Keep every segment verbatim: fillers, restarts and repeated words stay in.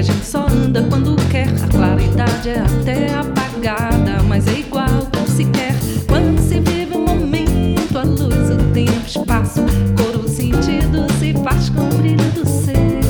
a gente só anda quando quer. A claridade é até apagada, mas é igual como se quer. Quando se vive um momento, a luz, o tempo, espaço, cor, o sentido se faz com o brilho do ser.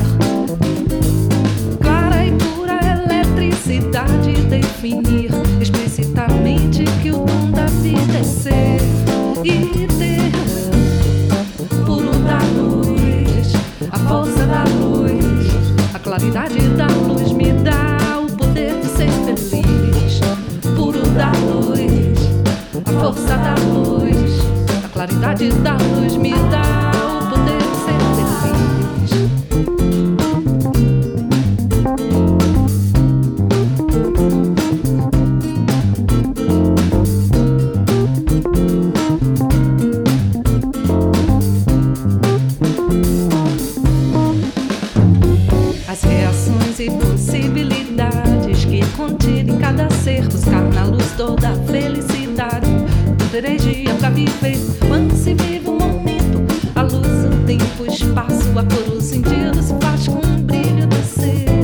Clara e pura eletricidade, definir explicitamente que o dom da vida é ser e ter. Puro da luz, a força da luz, a claridade da luz me dá o poder de ser feliz. Puro da luz, a força da luz, a claridade da luz me dá o poder de ser feliz. As reações e possibilidades que contido em cada ser, buscar na luz toda a felicidade, toda energia pra viver. Quando se vive um momento, a luz, o tempo, o espaço, a cor, o sentido se faz com o brilho do ser.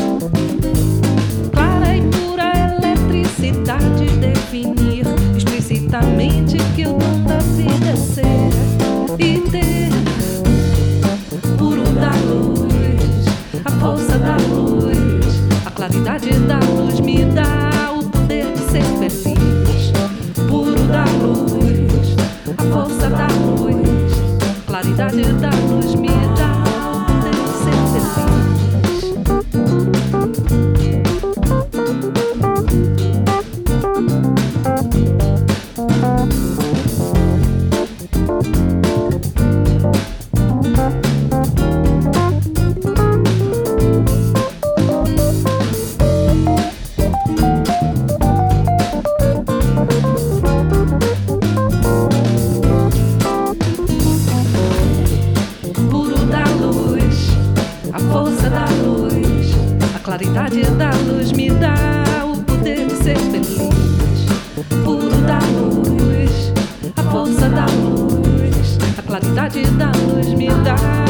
Clara e pura eletricidade, definir explicitamente que o dom da vida é ser e ter. Puro da luz, a força da luz, a claridade da luz me dá o poder de ser feliz. Puro da luz, a força da luz, a claridade da luz me dá o poder de ser feliz. A força da luz, a claridade da luz me dá o poder de ser feliz. Puro da luz, a força da luz, a claridade da luz me dá